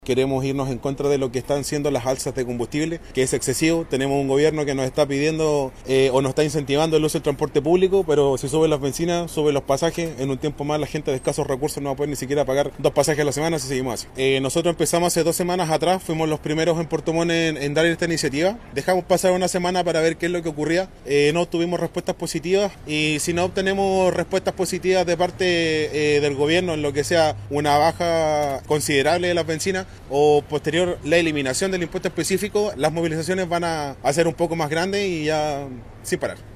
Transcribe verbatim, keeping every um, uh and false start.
Queremos irnos en contra de lo que están siendo las alzas de combustible, que es excesivo. Tenemos un gobierno que nos está pidiendo eh, o nos está incentivando el uso del transporte público, pero si suben las bencinas, suben los pasajes, en un tiempo más la gente de escasos recursos no va a poder ni siquiera pagar dos pasajes a la semana si seguimos así. Eh, nosotros empezamos hace dos semanas atrás, fuimos los primeros en Puerto Montt en, en dar esta iniciativa. Dejamos pasar una semana para ver qué es lo que ocurría. Eh, no obtuvimos respuestas positivas y si no obtenemos respuestas positivas de parte eh, del gobierno en lo que sea una baja considerable de las bencinas, o posterior la eliminación del impuesto específico, las movilizaciones van a, a ser un poco más grandes y ya sin parar.